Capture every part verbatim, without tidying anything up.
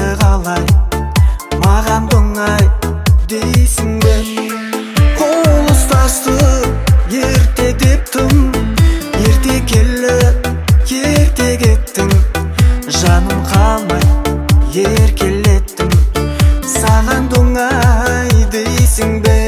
қалай маған оңай дейсің бе? Қол ұстастық ерте дептім, ерте келіп ерте кеттің. Жаным қалмай еркелеттім, саған оңай дейсің бе?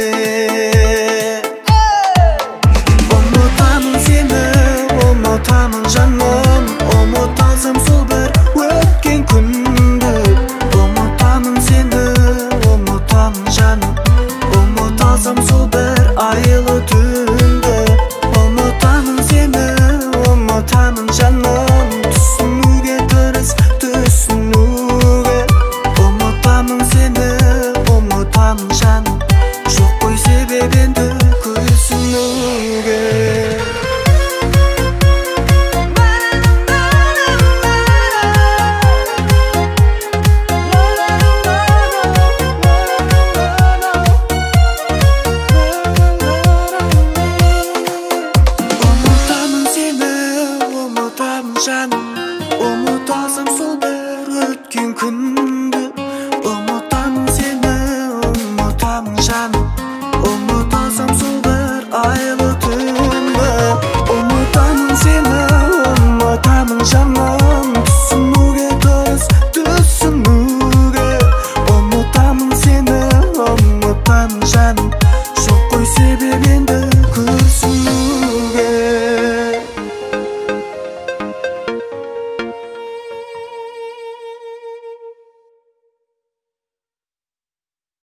Ұмытамын сені, ұмытамын жаным, ұмытасам сол бір өткен күнді. Ұмытамын сені, ұмытамын жаным, ұмытасам сол бір айлы түнді. Ұмытамын сені, ұмытамын жаным, түсінуге тырыс, түсінуге. Ұмытамын сені, ұмытамын жаным, жоқ қой себеп енді күрсінуге. Жаным, ұмытасам сол бір өткен күнді.